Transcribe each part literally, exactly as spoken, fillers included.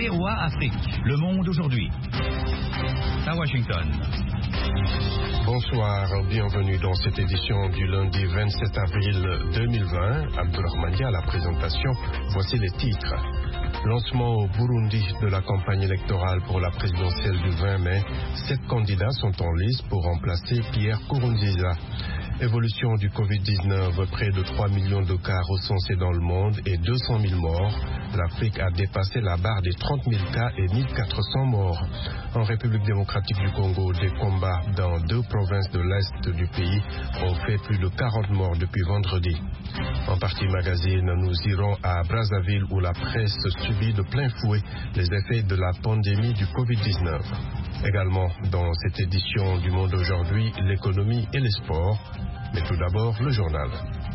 V O A Afrique, Le Monde aujourd'hui. À Washington. Bonsoir, bienvenue dans cette édition du lundi vingt-sept avril deux mille vingt. Abdourahmane à la présentation, voici les titres. Lancement au Burundi de la campagne électorale pour la présidentielle du vingt mai. Sept candidats sont en lice pour remplacer Pierre Nkurunziza. Évolution du covid dix-neuf, près de trois millions de cas recensés dans le monde et deux cent mille morts. L'Afrique a dépassé la barre des trente mille cas et mille quatre cents morts. En République démocratique du Congo, des combats dans deux provinces de l'Est du pays ont fait plus de quarante morts depuis vendredi. En partie magazine, nous irons à Brazzaville où la presse subit de plein fouet les effets de la pandémie du covid dix-neuf. Également dans cette édition du Monde aujourd'hui, l'économie et les sports. Mais tout d'abord, le journal.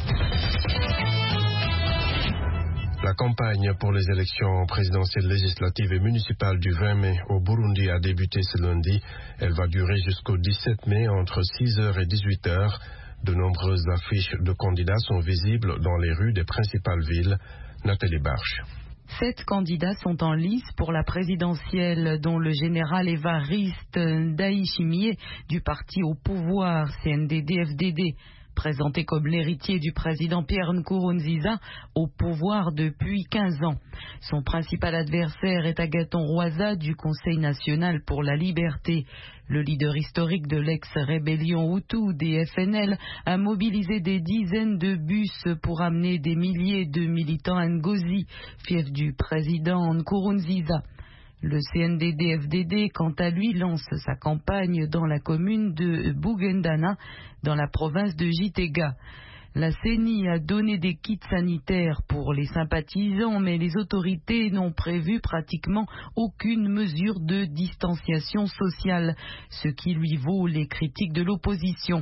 La campagne pour les élections présidentielles, législatives et municipales du vingt mai au Burundi a débuté ce lundi. Elle va durer jusqu'au dix-sept mai entre six heures et dix-huit heures. De nombreuses affiches de candidats sont visibles dans les rues des principales villes. Nathalie Barche. Sept candidats sont en lice pour la présidentielle, dont le général Évariste Ndayishimiye du parti au pouvoir C N D D F D D, présenté comme l'héritier du président Pierre Nkurunziza au pouvoir depuis quinze ans. Son principal adversaire est Agathon Rwasa du Conseil national pour la liberté. Le leader historique de l'ex-rébellion Hutu des F N L a mobilisé des dizaines de bus pour amener des milliers de militants à Ngozi, fief du président Nkurunziza. Le C N D D F D D, quant à lui, lance sa campagne dans la commune de Bugendana, dans la province de Gitega. La C E N I a donné des kits sanitaires pour les sympathisants, mais les autorités n'ont prévu pratiquement aucune mesure de distanciation sociale, ce qui lui vaut les critiques de l'opposition.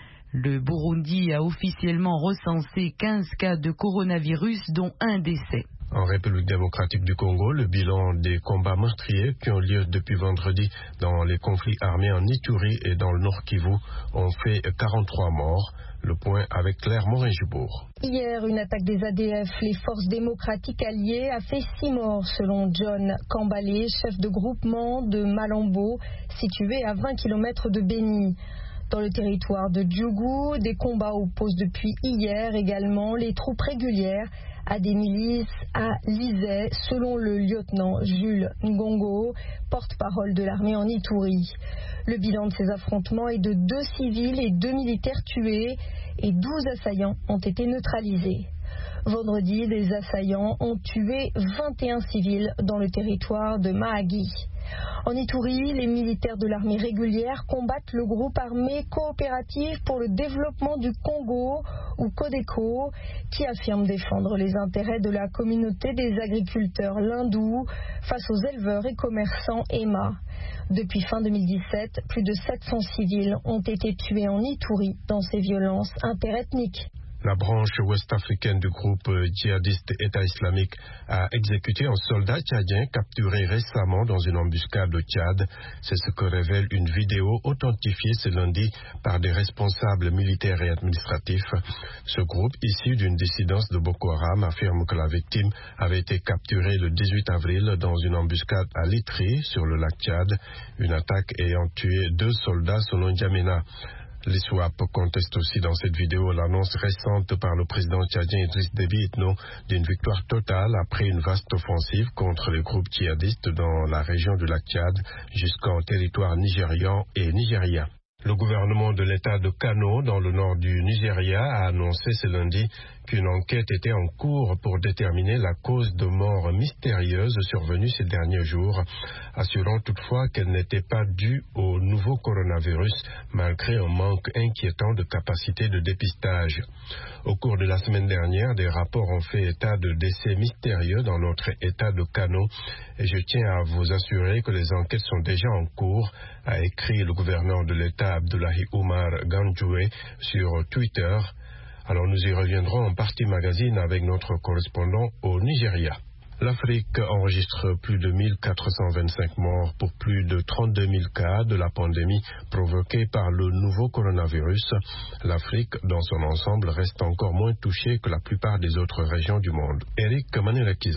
Le Burundi a officiellement recensé quinze cas de coronavirus, dont un décès. En République démocratique du Congo, le bilan des combats meurtriers qui ont lieu depuis vendredi dans les conflits armés en Ituri et dans le Nord Kivu ont fait quarante-trois morts. Le point avec Claire Morin-Jubour. Hier, une attaque des A D F, les forces démocratiques alliées, a fait six morts selon John Kambale, chef de groupement de Malambo, situé à vingt kilomètres de Beni. Dans le territoire de Djougou, des combats opposent depuis hier également les troupes régulières à des milices à Lizay, selon le lieutenant Jules Ngongo, porte-parole de l'armée en Ituri. Le bilan de ces affrontements est de deux civils et deux militaires tués et douze assaillants ont été neutralisés. Vendredi, des assaillants ont tué vingt et un civils dans le territoire de Mahagi. En Ituri, les militaires de l'armée régulière combattent le groupe armé coopératif pour le développement du Congo, ou Codeco, qui affirme défendre les intérêts de la communauté des agriculteurs lindous face aux éleveurs et commerçants E M A. Depuis fin deux mille dix-sept, plus de sept cents civils ont été tués en Ituri dans ces violences interethniques. La branche ouest-africaine du groupe djihadiste État islamique a exécuté un soldat tchadien capturé récemment dans une embuscade au Tchad. C'est ce que révèle une vidéo authentifiée ce lundi par des responsables militaires et administratifs. Ce groupe, issu d'une dissidence de Boko Haram, affirme que la victime avait été capturée le dix-huit avril dans une embuscade à Litri, sur le lac Tchad, une attaque ayant tué deux soldats selon N'Djamena. L'ISWAP conteste aussi dans cette vidéo l'annonce récente par le président tchadien Idriss Déby Itno d'une victoire totale après une vaste offensive contre les groupes djihadistes dans la région du lac Tchad jusqu'en territoire nigérian et nigérien. Le gouvernement de l'État de Kano, dans le nord du Nigeria, a annoncé ce lundi qu'une enquête était en cours pour déterminer la cause de mort mystérieuse survenue ces derniers jours, assurant toutefois qu'elle n'était pas due au nouveau coronavirus, malgré un manque inquiétant de capacité de dépistage. Au cours de la semaine dernière, des rapports ont fait état de décès mystérieux dans notre État de Kano, et je tiens à vous assurer que les enquêtes sont déjà en cours, a écrit le gouverneur de l'État Abdullahi Umar Ganjoué sur Twitter. Alors nous y reviendrons en partie magazine avec notre correspondant au Nigeria. L'Afrique enregistre plus de mille quatre cent vingt-cinq morts pour plus de trente-deux mille cas de la pandémie provoquée par le nouveau coronavirus. L'Afrique, dans son ensemble, reste encore moins touchée que la plupart des autres régions du monde. Eric Manuelakiza.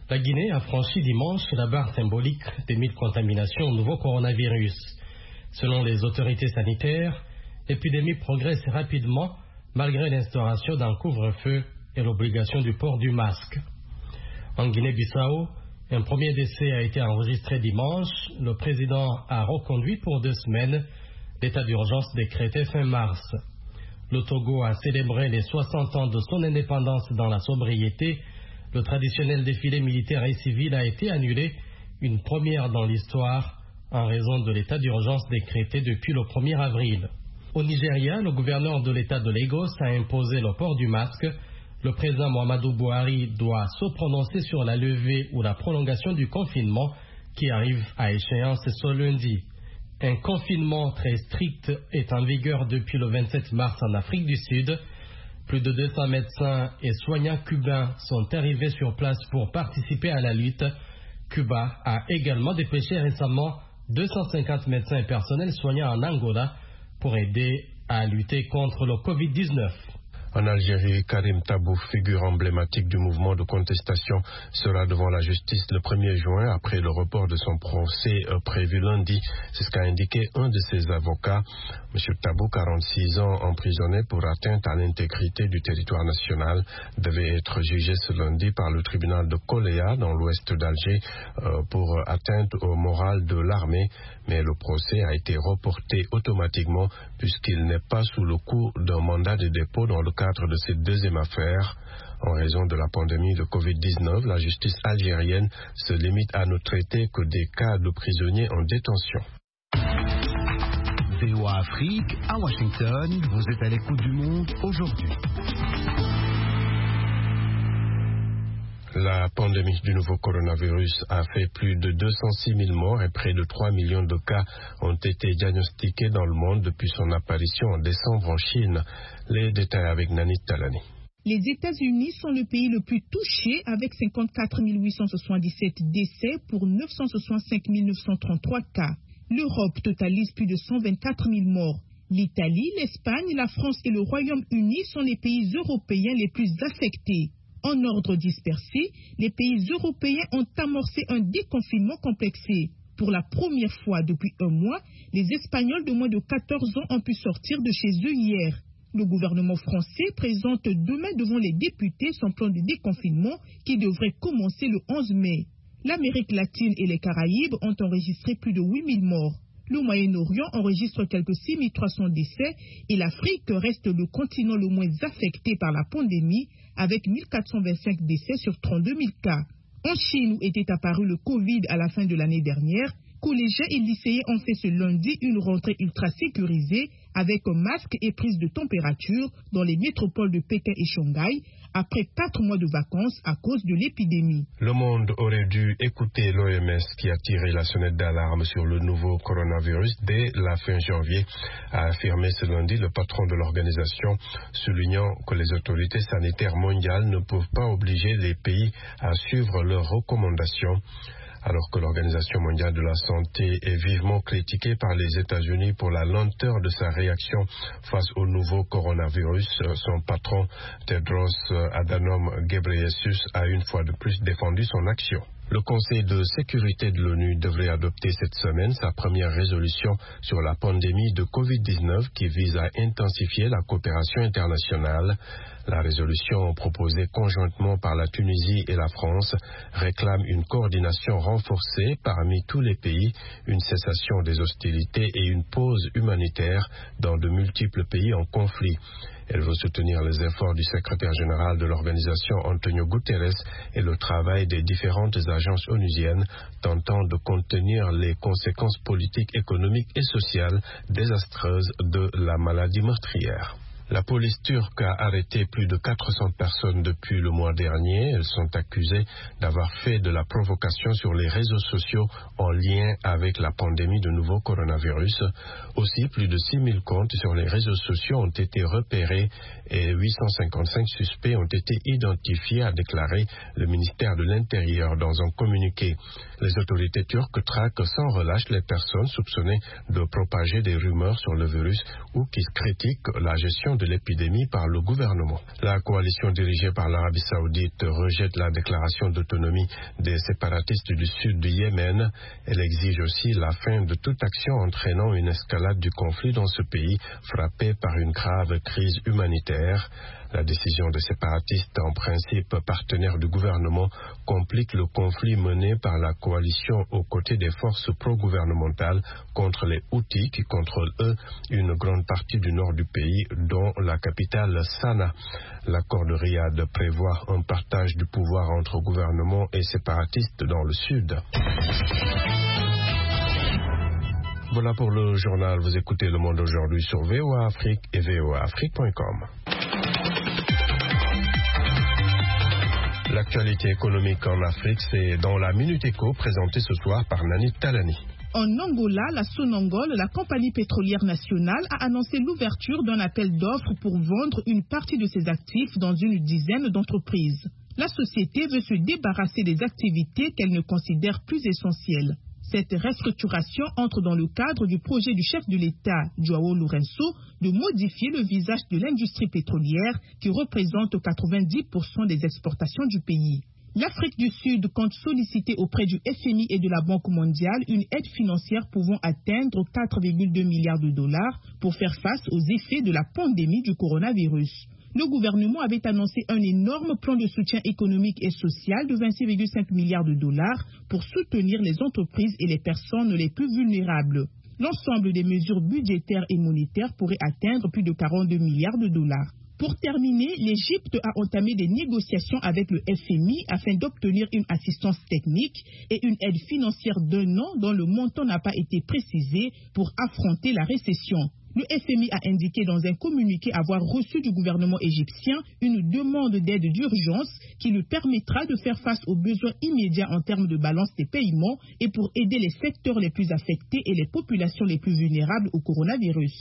La Guinée a franchi dimanche la barre symbolique des mille contaminations au nouveau coronavirus. Selon les autorités sanitaires, l'épidémie progresse rapidement malgré l'instauration d'un couvre-feu et l'obligation du port du masque. En Guinée-Bissau, un premier décès a été enregistré dimanche. Le président a reconduit pour deux semaines l'état d'urgence décrété fin mars. Le Togo a célébré les soixante ans de son indépendance dans la sobriété. Le traditionnel défilé militaire et civil a été annulé, une première dans l'histoire, en raison de l'état d'urgence décrété depuis le premier avril. Au Nigeria, le gouverneur de l'état de Lagos a imposé le port du masque. Le président Muhammadu Buhari doit se prononcer sur la levée ou la prolongation du confinement qui arrive à échéance ce lundi. Un confinement très strict est en vigueur depuis le vingt-sept mars en Afrique du Sud. Plus de deux cents médecins et soignants cubains sont arrivés sur place pour participer à la lutte. Cuba a également dépêché récemment deux cent cinquante médecins et personnels soignants en Angola pour aider à lutter contre le covid dix-neuf. En Algérie, Karim Tabou, figure emblématique du mouvement de contestation, sera devant la justice le premier juin après le report de son procès euh, prévu lundi. C'est ce qu'a indiqué un de ses avocats. M. Tabou, quarante-six ans, emprisonné pour atteinte à l'intégrité du territoire national, devait être jugé ce lundi par le tribunal de Koléa dans l'ouest d'Alger euh, pour atteinte au moral de l'armée. Mais le procès a été reporté automatiquement puisqu'il n'est pas sous le coup d'un mandat de dépôt dans le cadre de cette deuxième affaire. En raison de la pandémie de covid dix-neuf, la justice algérienne se limite à ne traiter que des cas de prisonniers en détention. V O A Afrique, à Washington, vous êtes à l'écoute du monde aujourd'hui. La pandémie du nouveau coronavirus a fait plus de deux cent six mille morts et près de trois millions de cas ont été diagnostiqués dans le monde depuis son apparition en décembre en Chine. Les détails avec Nani Talani. Les États-Unis sont le pays le plus touché avec cinquante-quatre mille huit cent soixante-dix-sept décès pour neuf cent soixante-cinq mille neuf cent trente-trois cas. L'Europe totalise plus de cent vingt-quatre mille morts. L'Italie, l'Espagne, la France et le Royaume-Uni sont les pays européens les plus affectés. En ordre dispersé, les pays européens ont amorcé un déconfinement complexé. Pour la première fois depuis un mois, les Espagnols de moins de quatorze ans ont pu sortir de chez eux hier. Le gouvernement français présente demain devant les députés son plan de déconfinement qui devrait commencer le onze mai. L'Amérique latine et les Caraïbes ont enregistré plus de huit mille morts. Le Moyen-Orient enregistre quelques six mille trois cents décès et l'Afrique reste le continent le moins affecté par la pandémie avec mille quatre cent vingt-cinq décès sur trente-deux mille cas. En Chine, où était apparu le Covid à la fin de l'année dernière, collégiens et lycéens ont fait ce lundi une rentrée ultra sécurisée avec un masque et prise de température dans les métropoles de Pékin et Shanghai après quatre mois de vacances à cause de l'épidémie. Le monde aurait dû écouter l'O M S qui a tiré la sonnette d'alarme sur le nouveau coronavirus dès la fin janvier, a affirmé ce lundi le patron de l'organisation, soulignant que les autorités sanitaires mondiales ne peuvent pas obliger les pays à suivre leurs recommandations. Alors que l'Organisation mondiale de la santé est vivement critiquée par les États-Unis pour la lenteur de sa réaction face au nouveau coronavirus, son patron Tedros Adhanom Ghebreyesus a une fois de plus défendu son action. Le Conseil de sécurité de l'ONU devrait adopter cette semaine sa première résolution sur la pandémie de covid dix-neuf qui vise à intensifier la coopération internationale. La résolution proposée conjointement par la Tunisie et la France réclame une coordination renforcée parmi tous les pays, une cessation des hostilités et une pause humanitaire dans de multiples pays en conflit. Elle veut soutenir les efforts du secrétaire général de l'organisation Antonio Guterres et le travail des différentes agences onusiennes tentant de contenir les conséquences politiques, économiques et sociales désastreuses de la maladie meurtrière. La police turque a arrêté plus de quatre cents personnes depuis le mois dernier. Elles sont accusées d'avoir fait de la provocation sur les réseaux sociaux en lien avec la pandémie de nouveau coronavirus. Aussi, plus de six mille comptes sur les réseaux sociaux ont été repérés et huit cent cinquante-cinq suspects ont été identifiés, a déclaré le ministère de l'Intérieur dans un communiqué. Les autorités turques traquent sans relâche les personnes soupçonnées de propager des rumeurs sur le virus ou qui critiquent la gestion de de l'épidémie par le gouvernement. La coalition dirigée par l'Arabie Saoudite rejette la déclaration d'autonomie des séparatistes du sud du Yémen. Elle exige aussi la fin de toute action entraînant une escalade du conflit dans ce pays frappé par une grave crise humanitaire. La décision des séparatistes, en principe partenaires du gouvernement, complique le conflit mené par la coalition aux côtés des forces pro-gouvernementales contre les Houthis qui contrôlent, eux, une grande partie du nord du pays, dont la capitale Sanaa. L'accord de Riyad prévoit un partage du pouvoir entre gouvernement et séparatistes dans le sud. Voilà pour le journal. Vous écoutez Le Monde aujourd'hui sur V O A Afrique et V O A Afrique point com. L'actualité économique en Afrique, c'est dans la Minute Éco présentée ce soir par Nani Talani. En Angola, la Sonangol, la compagnie pétrolière nationale, a annoncé l'ouverture d'un appel d'offres pour vendre une partie de ses actifs dans une dizaine d'entreprises. La société veut se débarrasser des activités qu'elle ne considère plus essentielles. Cette restructuration entre dans le cadre du projet du chef de l'État, João Lourenço, de modifier le visage de l'industrie pétrolière qui représente quatre-vingt-dix pour cent des exportations du pays. L'Afrique du Sud compte solliciter auprès du F M I et de la Banque mondiale une aide financière pouvant atteindre quatre virgule deux milliards de dollars pour faire face aux effets de la pandémie du coronavirus. Le gouvernement avait annoncé un énorme plan de soutien économique et social de vingt-six virgule cinq milliards de dollars pour soutenir les entreprises et les personnes les plus vulnérables. L'ensemble des mesures budgétaires et monétaires pourrait atteindre plus de quarante-deux milliards de dollars. Pour terminer, l'Égypte a entamé des négociations avec le F M I afin d'obtenir une assistance technique et une aide financière d'un an dont le montant n'a pas été précisé pour affronter la récession. Le F M I a indiqué dans un communiqué avoir reçu du gouvernement égyptien une demande d'aide d'urgence qui lui permettra de faire face aux besoins immédiats en termes de balance des paiements et pour aider les secteurs les plus affectés et les populations les plus vulnérables au coronavirus.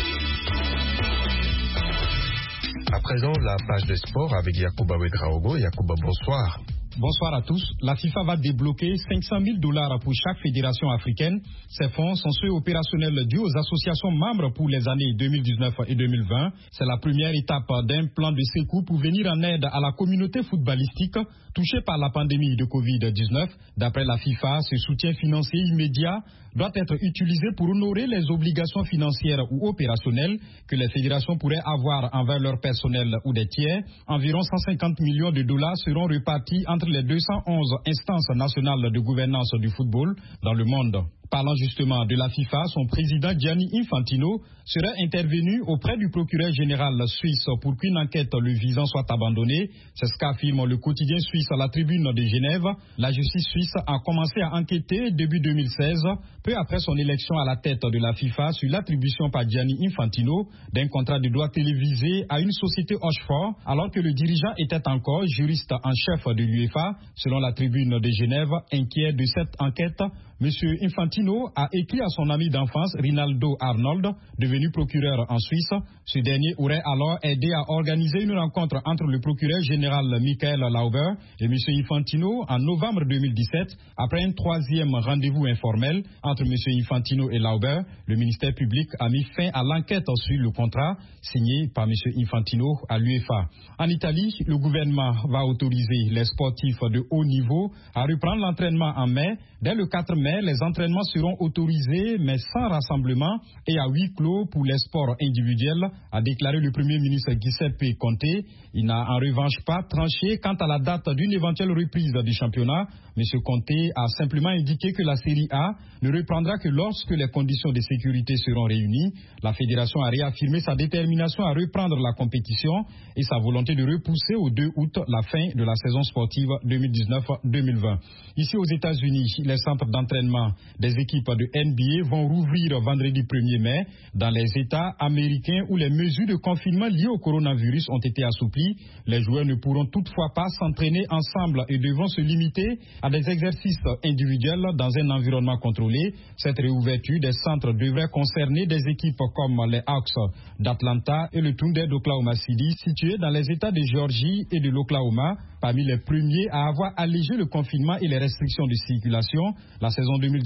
À présent, la page des sports avec Yacouba Ouedraogo. Yacouba, bonsoir. Bonsoir à tous. La FIFA va débloquer cinq cent mille dollars pour chaque fédération africaine. Ces fonds sont ceux opérationnels dus aux associations membres pour les années deux mille dix-neuf et deux mille vingt. C'est la première étape d'un plan de secours pour venir en aide à la communauté footballistique touchée par la pandémie de covid dix-neuf. D'après la FIFA, ce soutien financier immédiat doit être utilisé pour honorer les obligations financières ou opérationnelles que les fédérations pourraient avoir envers leur personnel ou des tiers. Environ cent cinquante millions de dollars seront repartis entre les deux cent onze instances nationales de gouvernance du football dans le monde. Parlant justement de la FIFA, son président Gianni Infantino serait intervenu auprès du procureur général suisse pour qu'une enquête le visant soit abandonnée. C'est ce qu'affirme le quotidien suisse à la Tribune de Genève. La justice suisse a commencé à enquêter début deux mille seize, peu après son élection à la tête de la FIFA, sur l'attribution par Gianni Infantino d'un contrat de droit télévisé à une société Hochefort, alors que le dirigeant était encore juriste en chef de l'UEFA. Selon la Tribune de Genève, inquiet de cette enquête, M. Infantino a écrit à son ami d'enfance, Rinaldo Arnold, devenu procureur en Suisse. Ce dernier aurait alors aidé à organiser une rencontre entre le procureur général Michael Lauber et M. Infantino en novembre deux mille dix-sept. Après un troisième rendez-vous informel entre M. Infantino et Lauber, le ministère public a mis fin à l'enquête sur le contrat signé par M. Infantino à l'UEFA. En Italie, le gouvernement va autoriser les sportifs de haut niveau à reprendre l'entraînement en mai. Dès le quatre mai, les entraînements seront autorisés, mais sans rassemblement et à huis clos pour les sports individuels, a déclaré le Premier ministre Giuseppe Conte. Il n'a en revanche pas tranché quant à la date d'une éventuelle reprise du championnat. M. Conte a simplement indiqué que la Série A ne reprendra que lorsque les conditions de sécurité seront réunies. La fédération a réaffirmé sa détermination à reprendre la compétition et sa volonté de repousser au deux août la fin de la saison sportive deux mille dix-neuf deux mille vingt. Ici aux États-Unis, les centres d'entraînement des équipes de N B A vont rouvrir vendredi premier mai dans les États américains où les mesures de confinement liées au coronavirus ont été assouplies. Les joueurs ne pourront toutefois pas s'entraîner ensemble et devront se limiter à des exercices individuels dans un environnement contrôlé. Cette réouverture des centres devrait concerner des équipes comme les Hawks d'Atlanta et le Thunder d'Oklahoma City, situés dans les États de Géorgie et de l'Oklahoma, parmi les premiers à avoir allégé le confinement et les restrictions de circulation. La saison deux mille dix-neuf deux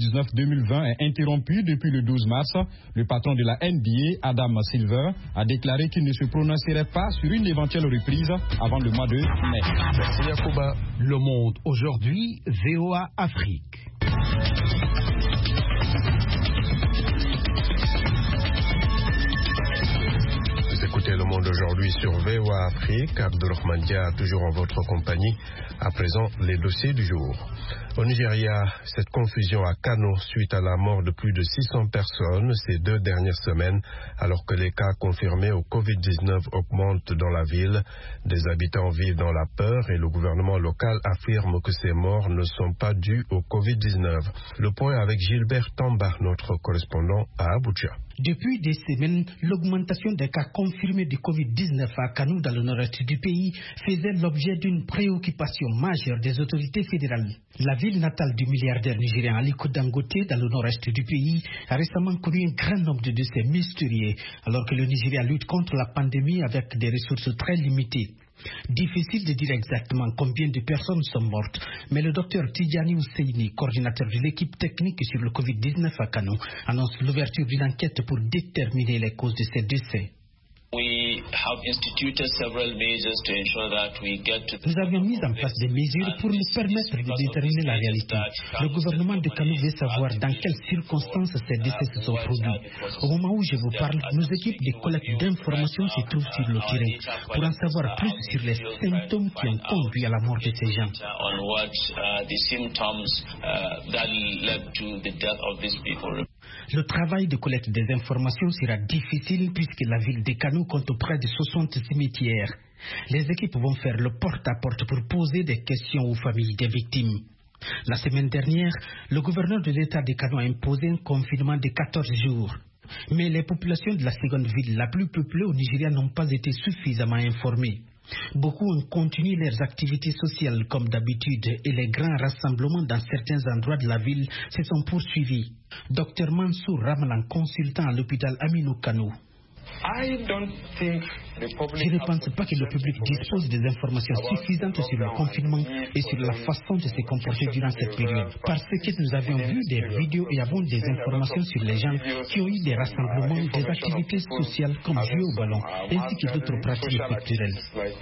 deux mille vingt est interrompue depuis le douze mars. Le patron de la N B A, Adam Silver, a déclaré qu'il ne se prononcerait pas sur une éventuelle reprise avant le mois de mai. Merci Yacouba. Le Monde aujourd'hui, V O A Afrique. Écoutez Le Monde aujourd'hui sur V O A Afrique. Abdulrahman Dia, toujours en votre compagnie. À présent, les dossiers du jour. Au Nigeria, cette confusion à Kano suite à la mort de plus de six cents personnes ces deux dernières semaines, alors que les cas confirmés au covid dix-neuf augmentent dans la ville. Des habitants vivent dans la peur et le gouvernement local affirme que ces morts ne sont pas dues au covid dix-neuf. Le point avec Gilbert Tamba, notre correspondant à Abuja. Depuis des semaines, l'augmentation des cas confirmés du covid dix-neuf à Kano dans le nord-est du pays faisait l'objet d'une préoccupation majeure des autorités fédérales. La ville natale du milliardaire nigérien Aliko Dangote dans le nord-est du pays a récemment connu un grand nombre de décès mystérieux alors que le Nigeria lutte contre la pandémie avec des ressources très limitées. Difficile de dire exactement combien de personnes sont mortes, mais le docteur Tidjani Ousseini, coordinateur de l'équipe technique sur le covid dix-neuf à Kano, annonce l'ouverture d'une enquête pour déterminer les causes de ces décès. Nous avions mis en place des mesures pour nous permettre de déterminer la réalité. Le gouvernement de Kano veut savoir dans quelles circonstances ces décès se sont produits. Au moment où je vous parle, nos équipes de collecte d'informations se trouvent sur le terrain pour en savoir plus sur les symptômes qui ont conduit à la mort de ces gens. Le travail de collecte des informations sera difficile puisque la ville de Kano compte près de soixante cimetières. Les équipes vont faire le porte-à-porte pour poser des questions aux familles des victimes. La semaine dernière, le gouverneur de l'État de Kano a imposé un confinement de quatorze jours. Mais les populations de la seconde ville la plus peuplée au Nigeria n'ont pas été suffisamment informées. Beaucoup ont continué leurs activités sociales comme d'habitude et les grands rassemblements dans certains endroits de la ville se sont poursuivis. Docteur Mansour Ramalan, consultant à l'hôpital Aminou Kano. Je ne pense pas que le public dispose des informations suffisantes sur le confinement et sur la façon de se comporter durant cette période. Parce que nous avions vu des vidéos et avons des informations sur les gens qui ont eu des rassemblements, des activités sociales comme jouer au ballon, ainsi que d'autres pratiques culturelles.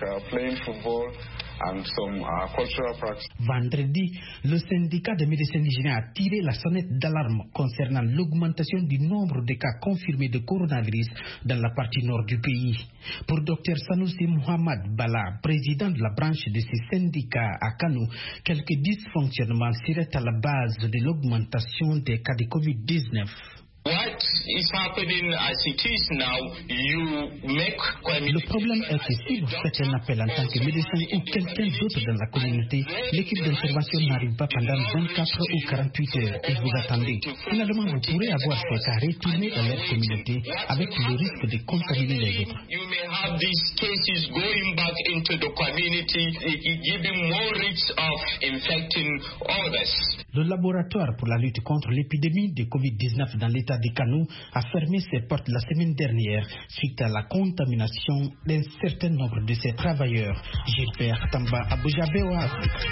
Vendredi, le syndicat des médecins nigériens a tiré la sonnette d'alarme concernant l'augmentation du nombre de cas confirmés de coronavirus dans la partie nord du pays. Pour Dr Sanoussi Mohamed Bala, président de la branche de ces syndicats à Kano, quelques dysfonctionnements seraient à la base de l'augmentation des cas de covid dix-neuf. Le problème est que si vous faites un appel en tant que médecin ou quelqu'un d'autre dans la communauté, l'équipe d'intervention n'arrive pas pendant vingt-quatre ou quarante-huit heures et vous attendez. Finalement, vous pourrez avoir ces cas retournés dans leur communauté avec le risque de contaminer les autres. Le laboratoire pour la lutte contre l'épidémie de covid dix-neuf dans l'état de Kano a fermé ses portes la semaine dernière suite à la contamination d'un certain nombre de ses travailleurs. Gilbert Tamba, Abuja, V O A.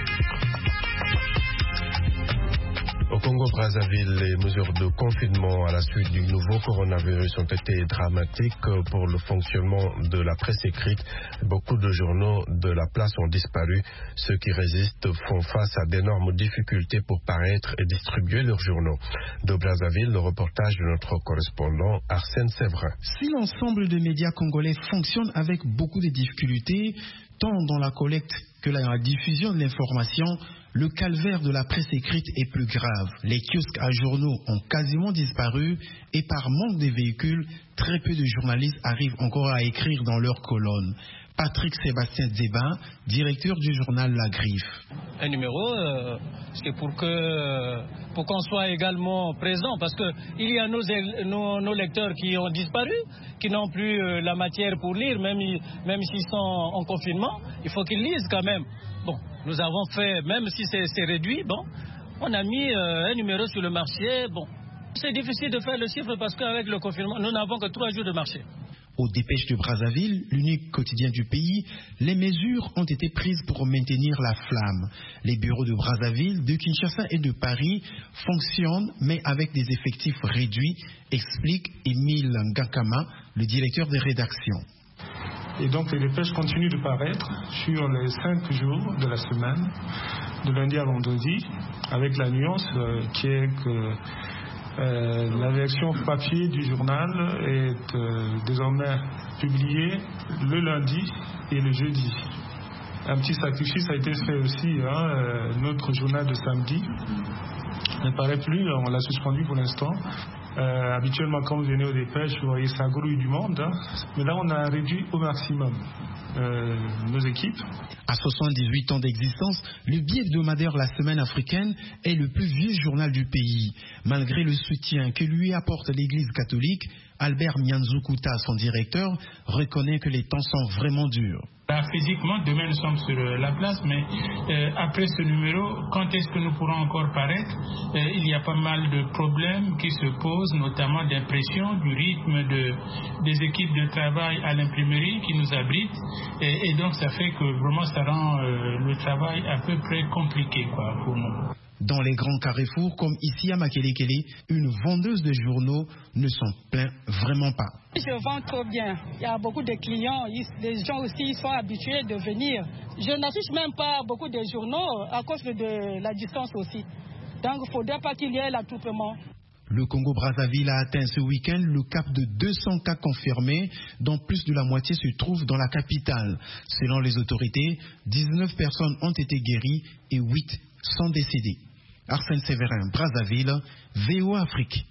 Au Congo-Brazzaville, les mesures de confinement à la suite du nouveau coronavirus ont été dramatiques pour le fonctionnement de la presse écrite. Beaucoup de journaux de la place ont disparu. Ceux qui résistent font face à d'énormes difficultés pour paraître et distribuer leurs journaux. De Brazzaville, le reportage de notre correspondant Arsène Séverin. Si l'ensemble des médias congolais fonctionne avec beaucoup de difficultés, tant dans la collecte que dans la diffusion de l'information, le calvaire de la presse écrite est plus grave. Les kiosques à journaux ont quasiment disparu et par manque de véhicules, très peu de journalistes arrivent encore à écrire dans leurs colonnes. Patrick Sébastien Dzeba, directeur du journal La Griffe. Un numéro, euh, c'est pour que pour qu'on soit également présent, parce que il y a nos, nos, nos lecteurs qui ont disparu, qui n'ont plus euh, la matière pour lire, même, même s'ils sont en confinement, il faut qu'ils lisent quand même. Bon, nous avons fait, même si c'est réduit, bon, on a mis euh, un numéro sur le marché, bon. C'est difficile de faire le chiffre parce qu'avec le confinement, nous n'avons que trois jours de marché. Aux Dépêches de Brazzaville, l'unique quotidien du pays, les mesures ont été prises pour maintenir la flamme. Les bureaux de Brazzaville, de Kinshasa et de Paris fonctionnent, mais avec des effectifs réduits, explique Émile Ngakama, le directeur des rédactions. Et donc les dépêches continuent de paraître sur les cinq jours de la semaine, de lundi à vendredi, avec la nuance euh, qui est que euh, la version papier du journal est euh, désormais publiée le lundi et le jeudi. Un petit sacrifice a été fait aussi, hein, euh, notre journal de samedi ne paraît plus, on l'a suspendu pour l'instant. Euh, habituellement, quand vous venez aux dépêches, vous voyez ça grouille du monde, hein. Mais là on a réduit au maximum euh, nos équipes. À soixante-dix-huit ans d'existence, le bi-hebdomadaire La Semaine africaine est le plus vieux journal du pays. Malgré le soutien que lui apporte l'Église catholique, Albert Nyanzukuta, son directeur, reconnaît que les temps sont vraiment durs. Là, physiquement, demain nous sommes sur la place, mais euh, après ce numéro, quand est-ce que nous pourrons encore paraître? euh, Il y a pas mal de problèmes qui se posent, notamment d'impression, du rythme de, des équipes de travail à l'imprimerie qui nous abritent, et, et donc ça fait que vraiment ça rend euh, le travail à peu près compliqué quoi, pour nous. Dans les grands carrefours, comme ici à Makelekele, une vendeuse de journaux ne s'en plaint vraiment pas. Je vends trop bien. Il y a beaucoup de clients. Les gens aussi sont habitués de venir. Je n'affiche même pas beaucoup de journaux à cause de la distance aussi. Donc il ne faudrait pas qu'il y ait l'attroupement. Le Congo-Brazzaville a atteint ce week-end le cap de deux cents cas confirmés, dont plus de la moitié se trouve dans la capitale. Selon les autorités, dix-neuf personnes ont été guéries et huit sont décédées. Arsène Séverin, Brazzaville, V O A Afrique.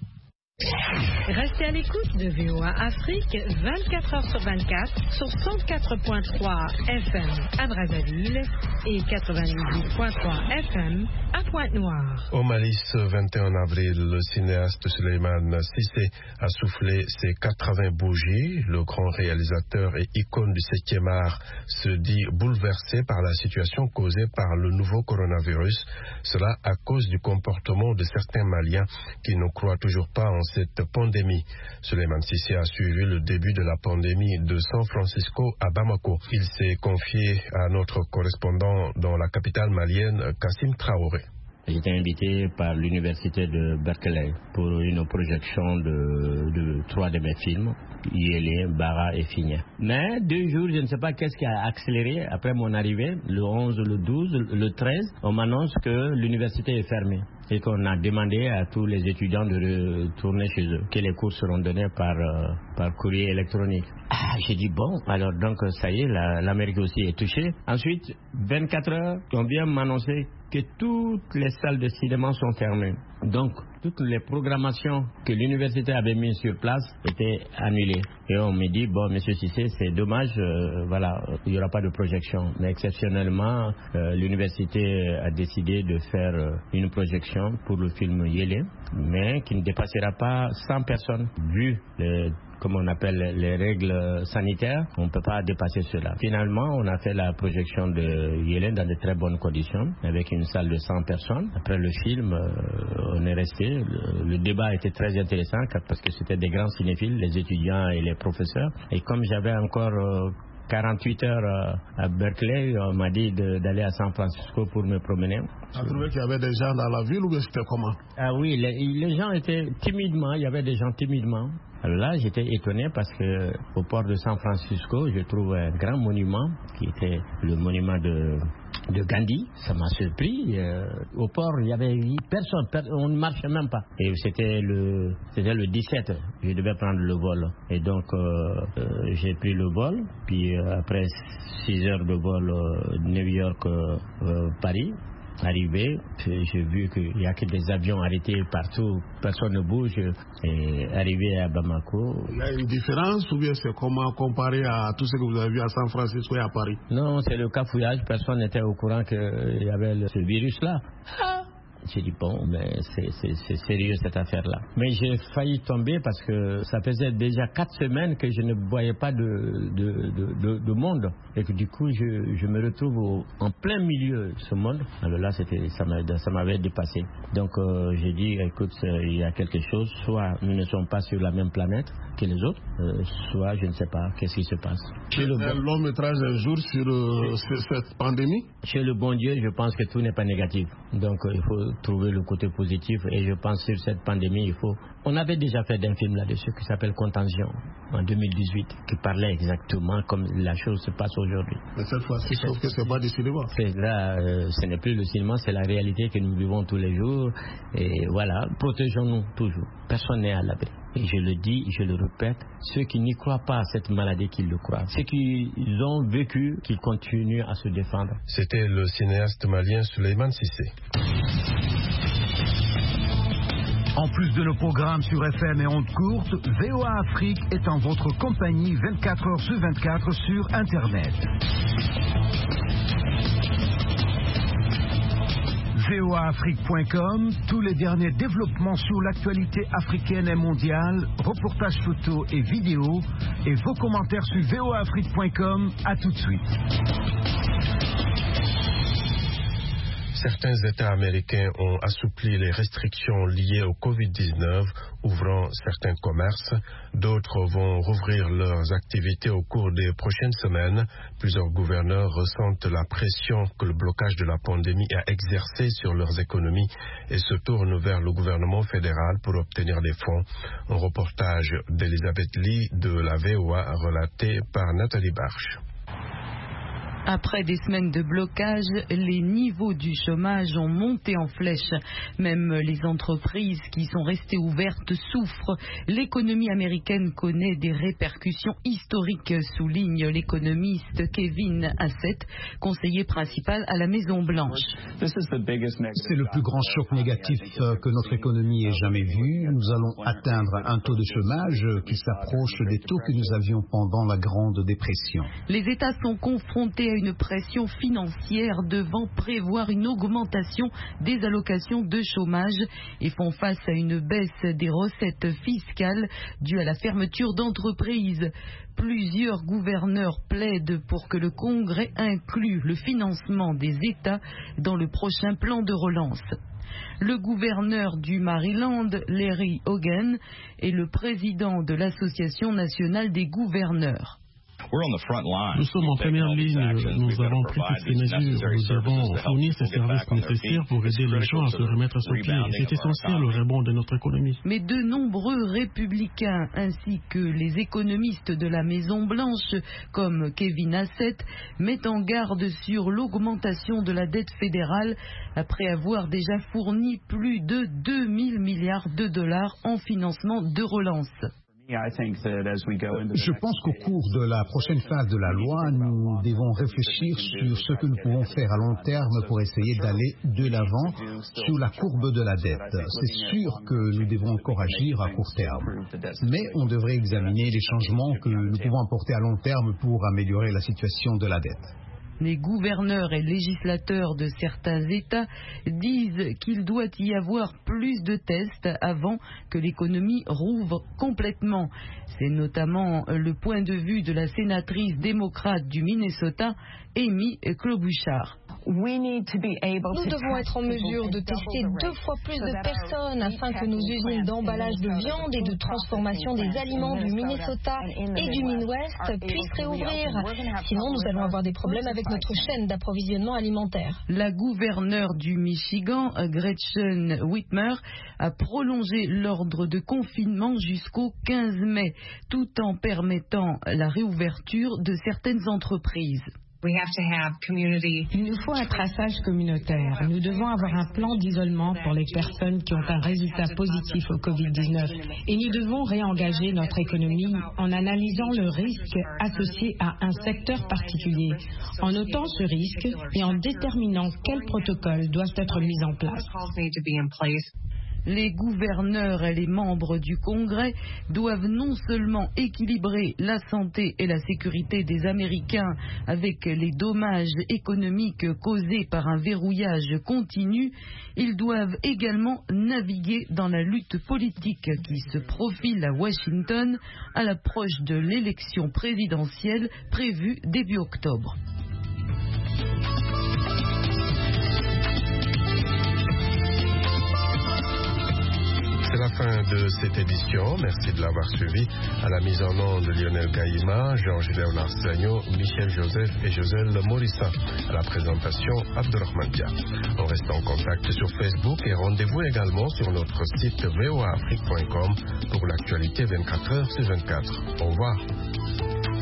Restez à l'écoute de V O A Afrique vingt-quatre heures sur vingt-quatre sur cent quatre virgule trois F M à Brazzaville et quatre-vingt-dix-huit virgule trois F M à Pointe-Noire. Au Mali, ce vingt et un avril, le cinéaste Souleymane Cissé a soufflé ses quatre-vingts bougies. Le grand réalisateur et icône du septième art se dit bouleversé par la situation causée par le nouveau coronavirus. Cela à cause du comportement de certains Maliens qui ne croient toujours pas en cette pandémie. Souleymane Cissé a suivi le début de la pandémie de San Francisco à Bamako. Il s'est confié à notre correspondant dans la capitale malienne, Kassim Traoré. J'étais invité par l'université de Berkeley pour une projection de, de trois de mes films, Yélé, Bara et Figné. Mais deux jours, je ne sais pas qu'est-ce qui a accéléré après mon arrivée, le onze, le douze, le treize, on m'annonce que l'université est fermée et qu'on a demandé à tous les étudiants de retourner chez eux, que les cours seront donnés par, euh, par courrier électronique. Ah, j'ai dit bon, alors donc ça y est, la, l'Amérique aussi est touchée. Ensuite, vingt-quatre heures, on vient m'annoncer que toutes les salles de cinéma sont fermées. Donc, toutes les programmations que l'université avait mises sur place étaient annulées. Et on me dit, bon, monsieur Cissé, c'est dommage, euh, voilà, il n'y aura pas de projection. Mais exceptionnellement, euh, l'université a décidé de faire euh, une projection pour le film Yélé, mais qui ne dépassera pas cent personnes, vu le comme on appelle les règles sanitaires, on ne peut pas dépasser cela. Finalement, on a fait la projection de Yélène dans de très bonnes conditions, avec une salle de cent personnes. Après le film, euh, on est resté. Le, le débat était très intéressant parce que c'était des grands cinéphiles, les étudiants et les professeurs. Et comme j'avais encore euh, quarante-huit heures euh, à Berkeley, on m'a dit de, d'aller à San Francisco pour me promener. Tu as trouvé qu'il y avait des gens dans la ville ou bien c'était comment? Ah oui, les, les gens étaient timidement, il y avait des gens timidement. Alors là, j'étais étonné parce que au port de San Francisco, je trouve un grand monument qui était le monument de, de Gandhi. Ça m'a surpris. Euh, au port, il y avait personne, personne, on ne marchait même pas. Et c'était le, c'était le dix-sept. Je devais prendre le vol. Et donc, euh, euh, j'ai pris le vol. Puis euh, après six heures de vol euh, New York, euh, euh, Paris. Arrivé, j'ai vu qu'il n'y a que des avions arrêtés partout, personne ne bouge. Et arrivé à Bamako. Il y a une différence ou bien c'est comment comparé à tout ce que vous avez vu à San Francisco et à Paris? Non, c'est le cafouillage. Personne n'était au courant qu'il y avait ce virus-là. Ah, J'ai dit bon, mais c'est, c'est, c'est sérieux cette affaire-là. Mais j'ai failli tomber parce que ça faisait déjà quatre semaines que je ne voyais pas de, de, de, de, de monde. Et que du coup, je, je me retrouve au, en plein milieu de ce monde. Alors là, c'était, ça, m'a, ça m'avait dépassé. Donc euh, j'ai dit, écoute, il y a quelque chose. Soit nous ne sommes pas sur la même planète que les autres, euh, soit je ne sais pas qu'est-ce qui se passe. Chez le bon... long métrage un jour sur, euh, sur cette pandémie. Chez le bon Dieu, je pense que tout n'est pas négatif. Donc euh, il faut trouver le côté positif, et je pense sur cette pandémie, il faut... On avait déjà fait un film là-dessus qui s'appelle Contagion en deux mille dix-huit, qui parlait exactement comme la chose se passe aujourd'hui. Mais cette fois-ci, sauf que c'est pas du cinéma. C'est là, euh, ce n'est plus le cinéma, c'est la réalité que nous vivons tous les jours. Et voilà, protégeons-nous toujours. Personne n'est à l'abri. Et je le dis, je le répète, ceux qui n'y croient pas à cette maladie, qu'ils le croient. Ceux qui l'ont vécu, qu'ils continuent à se défendre. C'était le cinéaste malien Souleymane Cissé. En plus de nos programmes sur F M et ondes courtes, V O A Afrique est en votre compagnie vingt-quatre heures sur vingt-quatre sur Internet. V O A Afrique point com, tous les derniers développements sur l'actualité africaine et mondiale, reportages photos et vidéos, et vos commentaires sur V O A Afrique point com. À tout de suite. Certains États américains ont assoupli les restrictions liées au covid dix-neuf, ouvrant certains commerces. D'autres vont rouvrir leurs activités au cours des prochaines semaines. Plusieurs gouverneurs ressentent la pression que le blocage de la pandémie a exercée sur leurs économies et se tournent vers le gouvernement fédéral pour obtenir des fonds. Un reportage d'Elisabeth Lee de la V O A relaté par Nathalie Barche. Après des semaines de blocage, les niveaux du chômage ont monté en flèche. Même les entreprises qui sont restées ouvertes souffrent. L'économie américaine connaît des répercussions historiques, souligne l'économiste Kevin Hassett, conseiller principal à la Maison-Blanche. C'est le plus grand choc négatif que notre économie ait jamais vu. Nous allons atteindre un taux de chômage qui s'approche des taux que nous avions pendant la Grande Dépression. Les États sont confrontés à une pression financière devant prévoir une augmentation des allocations de chômage et font face à une baisse des recettes fiscales dues à la fermeture d'entreprises. Plusieurs gouverneurs plaident pour que le Congrès inclue le financement des États dans le prochain plan de relance. Le gouverneur du Maryland, Larry Hogan, est le président de l'Association nationale des gouverneurs. Nous sommes en première ligne, nous avons pris toutes ces mesures, nous devons fournir ces services nécessaires pour aider les gens à se remettre sur pied. C'est essentiel au rebond de notre économie. Mais de nombreux républicains ainsi que les économistes de la Maison-Blanche, comme Kevin Hassett, mettent en garde sur l'augmentation de la dette fédérale après avoir déjà fourni plus de deux mille milliards de dollars en financement de relance. Je pense qu'au cours de la prochaine phase de la loi, nous devons réfléchir sur ce que nous pouvons faire à long terme pour essayer d'aller de l'avant sur la courbe de la dette. C'est sûr que nous devons encore agir à court terme, mais on devrait examiner les changements que nous pouvons apporter à long terme pour améliorer la situation de la dette. Les gouverneurs et législateurs de certains États disent qu'il doit y avoir plus de tests avant que l'économie rouvre complètement. C'est notamment le point de vue de la sénatrice démocrate du Minnesota, Amy Klobuchar. Nous devons être en mesure de tester deux fois plus de personnes afin que nos usines d'emballage de viande et de transformation des aliments du Minnesota et du Midwest puissent réouvrir. Sinon, nous allons avoir des problèmes avec notre chaîne d'approvisionnement alimentaire. La gouverneure du Michigan, Gretchen Whitmer, a prolongé l'ordre de confinement jusqu'au quinze mai, tout en permettant la réouverture de certaines entreprises. Il nous faut un traçage communautaire. Nous devons avoir un plan d'isolement pour les personnes qui ont un résultat positif au covid dix-neuf. Et nous devons réengager notre économie en analysant le risque associé à un secteur particulier, en notant ce risque et en déterminant quels protocoles doivent être mis en place. Les gouverneurs et les membres du Congrès doivent non seulement équilibrer la santé et la sécurité des Américains avec les dommages économiques causés par un verrouillage continu, ils doivent également naviguer dans la lutte politique qui se profile à Washington à l'approche de l'élection présidentielle prévue début octobre. C'est la fin de cette édition. Merci de l'avoir suivi. À la mise en onde de Lionel Gaïma, Georges Léonard Sagno, Michel Joseph et Joselle Morissa. À la présentation, Abdurrahman Dia. On reste en contact sur Facebook et rendez-vous également sur notre site v o a afrique point com pour l'actualité vingt-quatre heures sur vingt-quatre. Au revoir.